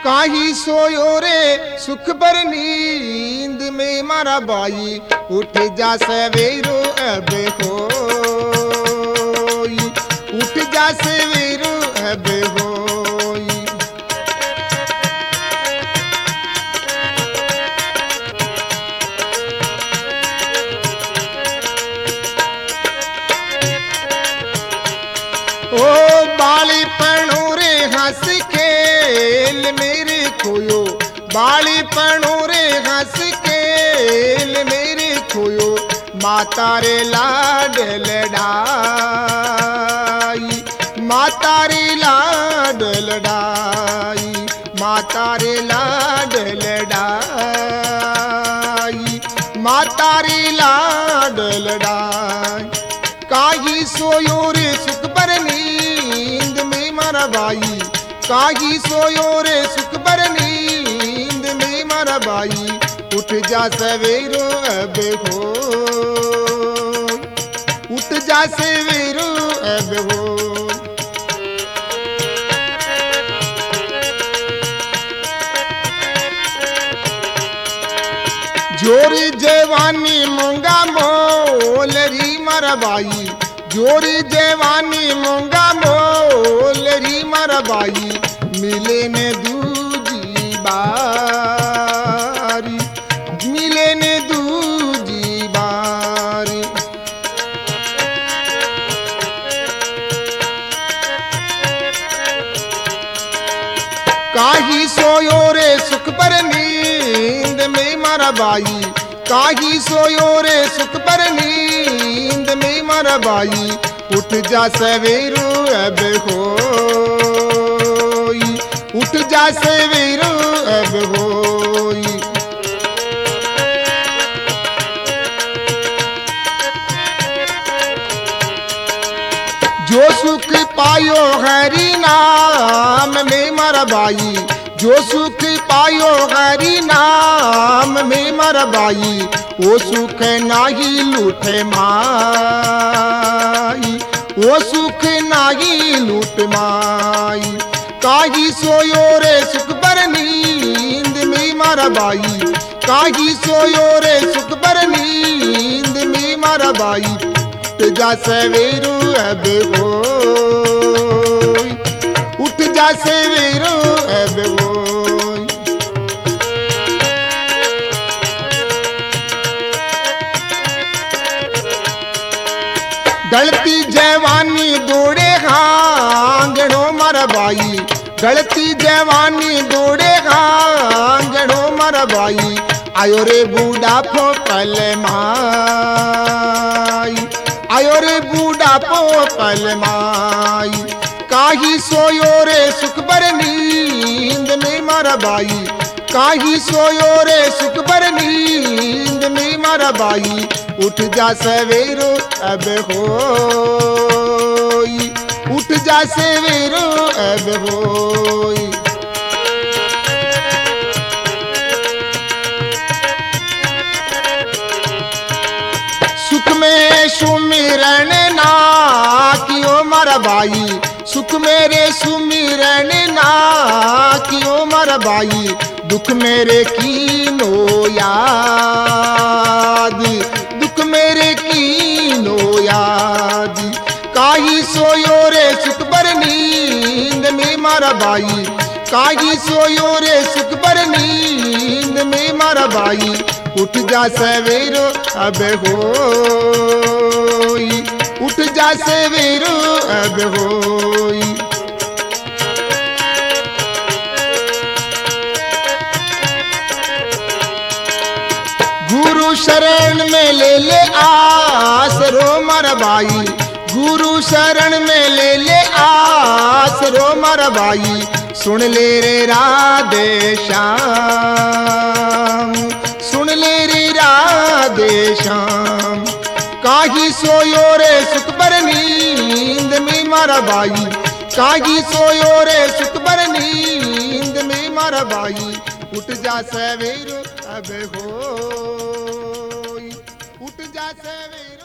काही सोयो रे सुख पर नींद में मारा बाई उठ जा सवेरो अब होई उठ जा सवेरो अब होई। ओ बालीपणो रे हंस खेल मेरे खोयो बालीपणो रे हंस खेल मेरे खोयो माता रे लाड लड़ाई माता रे लाड लड़ाई माता रे लाड लड़ाई माता रे लाड लड़ाई। काही सोयो रे सुख पर नींद में मारा बाई काही सोयो रे सुख पर नींद में मारा बाई उठ जा सवेरो अब हो उठ जा सवेरो अब हो। जोरी जवानी मूंगा मोल री मारा बाई जोरी जवानी मूंगा मोल री मारा बाई मिले ने दूजी बारी मिले ने दूजी बारी। काही सोयो रे सुख पर नींद में मारा बाई काही सोयो रे सुख पर नींद में मारा बाई उठ जा सवेरो अब होई उठ जा सवेरो अब होई। जो सुख पायो हरि नाम में मारा बाई जो सुख पायो हरि नाम में मारा बाई वो सुख नाही लूटे माई वो सुख नाही लूट माई। काही सोयो रे सुख पर नींद में मारा बाई काही सोयो रे सुख पर नींद में मारा बाई उठ जा सवेरो अब होई उठ जा सवेरो अब होई। गलती जवानी दौड़े आंगणो मारा बाई गलती जवानी दौड़े आंगणो मारा बाई आयो रे बूढ़ापो पल माई आयो रे बूढ़ापो पल माई। काही सोयो रे सुख पर नींद में मारा बाई काही सोयो रे सुख पर नींद में मारा बाई उठ जा सवेरो अब होई उठ जा सवेरो अब होई। सुख में सुमिरन ना कियो मारा बाई सुख मेरे सुमिरन ना कियो मारा बाई दुख मेरे कीनो याद दुख मेरे कीनो याद। काही सोयो रे सुख पर नींद में मारा बाई काही सोयो रे सुख पर नींद में मारा बाई उठ जा सवेरो अब होई उठ जा सवेरो अब होई। गुरु शरण में ले आसरो मारा बाई गुरु शरण में ले आसरो मारा बाई सुन ले रे राधे श्याम सुन ले रे राधे श्याम। काही सोयो रे सुख पर नींद में मारा बाई काही सोयो रे सुख पर नींद में मारा बाई उठ जा सवेरो अब होई उठ जा सवेरो।